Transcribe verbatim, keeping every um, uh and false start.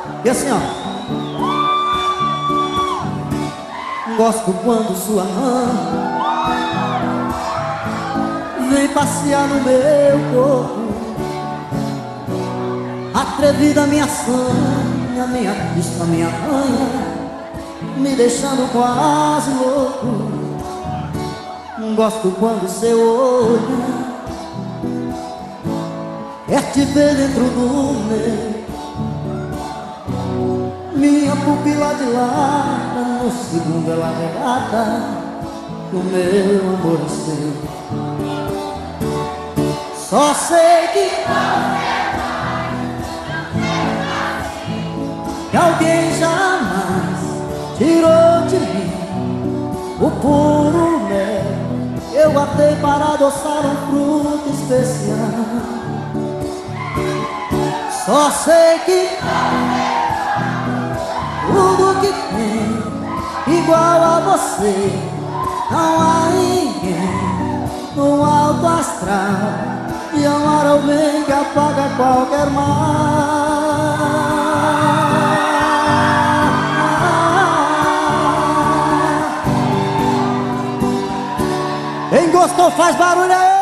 E assim, ó. Gosto quando sua mão vem passear no meu corpo, atrevida minha sanha, minha pista, minha ranha, me deixando quase louco. Gosto quando seu olho quer te ver dentro do meu, minha pupila dilata, no segundo ela relata que o meu amor é seu. Só sei que que alguém jamais tirou de mim o puro mel eu guardei para adoçar um fruto especial. Só sei que tudo que tem igual a você não há ninguém no alto astral. E amar alguém que apaga qualquer mal. Quem gostou faz barulho aí.